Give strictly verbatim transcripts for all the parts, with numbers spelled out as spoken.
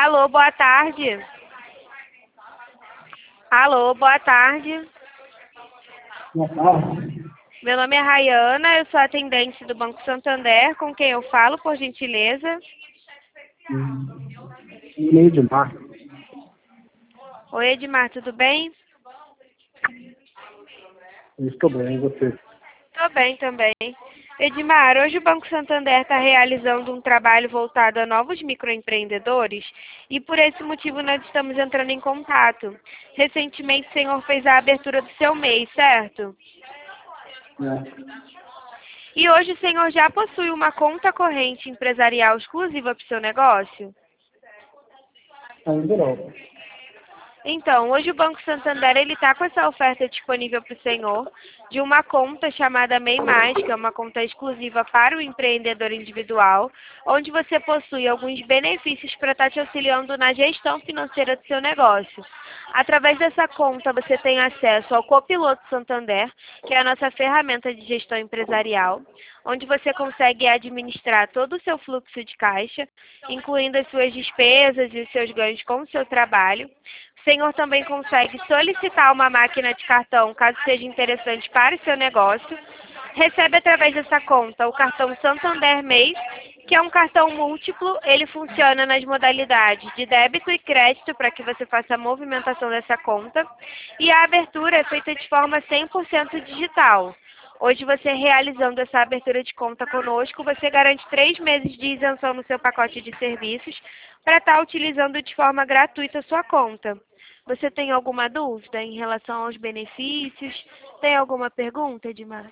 Alô, boa tarde. Alô, boa tarde. Boa tarde. Meu nome é Rayana, eu sou atendente do Banco Santander, com quem eu falo, por gentileza? Hum, Edmar. Oi, Edmar, tudo bem? Estou bem, e você? Tô bem também. Edmar, hoje o Banco Santander está realizando um trabalho voltado a novos microempreendedores e por esse motivo nós estamos entrando em contato. Recentemente o senhor fez a abertura do seu mês, certo? É, E hoje o senhor já possui uma conta corrente empresarial exclusiva para o seu negócio? ainda não. Então, hoje o Banco Santander ele está com essa oferta disponível para o senhor de uma conta chamada MEI Mais, que é uma conta exclusiva para o empreendedor individual, onde você possui alguns benefícios para estar te auxiliando na gestão financeira do seu negócio. Através dessa conta, você tem acesso ao Copiloto Santander, que é a nossa ferramenta de gestão empresarial, onde você consegue administrar todo o seu fluxo de caixa, incluindo as suas despesas e os seus ganhos com o seu trabalho. O senhor também consegue solicitar uma máquina de cartão, caso seja interessante para o seu negócio. Recebe através dessa conta o cartão Santander Mês, que é um cartão múltiplo. Ele funciona nas modalidades de débito e crédito para que você faça a movimentação dessa conta. E a abertura é feita de forma cem por cento digital. Hoje, você realizando essa abertura de conta conosco, você garante três meses de isenção no seu pacote de serviços para estar utilizando de forma gratuita a sua conta. Você tem alguma dúvida em relação aos benefícios? Tem alguma pergunta, Edmar?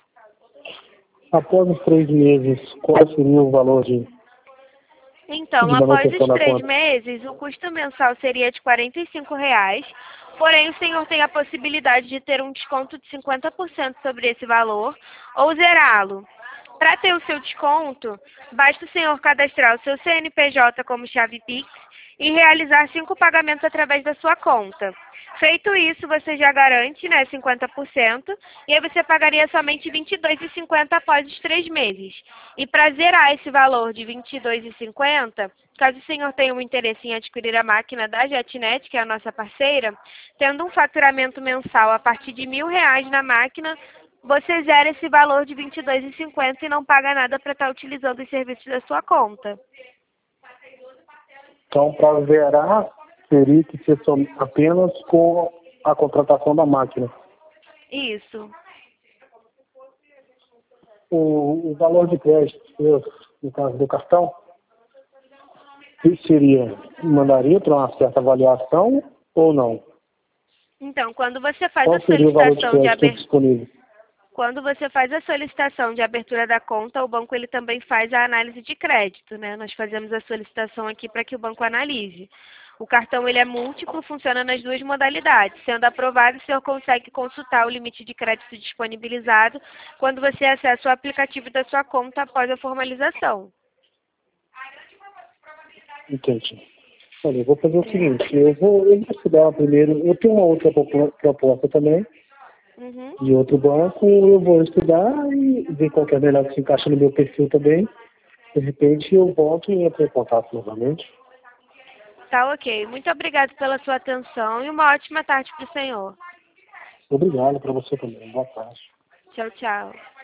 Após os três meses, qual seria o valor de, Então, de após manutenção os da três conta? meses, o custo mensal seria de quarenta e cinco reais, porém o senhor tem a possibilidade de ter um desconto de cinquenta por cento sobre esse valor ou zerá-lo. Para ter o seu desconto, basta o senhor cadastrar o seu C N P J como chave Pix e realizar cinco pagamentos através da sua conta. Feito isso, você já garante, né, cinquenta por cento, e aí você pagaria somente vinte e dois reais e cinquenta centavos após os três meses. E para zerar esse valor de vinte e dois reais e cinquenta centavos, caso o senhor tenha um interesse em adquirir a máquina da JetNet, que é a nossa parceira, tendo um faturamento mensal a partir de mil reais na máquina, você zera esse valor de vinte e dois reais e cinquenta centavos e não paga nada para estar utilizando os serviços da sua conta. Então, para zerar, teria que ser só apenas com a contratação da máquina. Isso. O, o valor de crédito, no caso do cartão, isso seria, mandaria para uma certa avaliação ou não? Então, quando você faz Qual a seria o valor de solicitação de crédito abertura, disponível? quando você faz a solicitação de abertura da conta, o banco ele também faz a análise de crédito, né? Nós fazemos a solicitação aqui para que o banco analise. O cartão ele é múltiplo, funciona nas duas modalidades. Sendo aprovado, o senhor consegue consultar o limite de crédito disponibilizado quando você acessa o aplicativo da sua conta após a formalização. Entendi. Olha, eu vou fazer o seguinte, eu vou, eu vou estudar primeiro, eu tenho uma outra propo- proposta também, Uhum. de outro banco, eu vou estudar e ver qual que é melhor que se encaixa no meu perfil também. De repente eu volto e entro em contato novamente. Tá ok. Muito obrigada pela sua atenção e uma ótima tarde para o senhor. Obrigado para você também. Boa tarde. Tchau, tchau.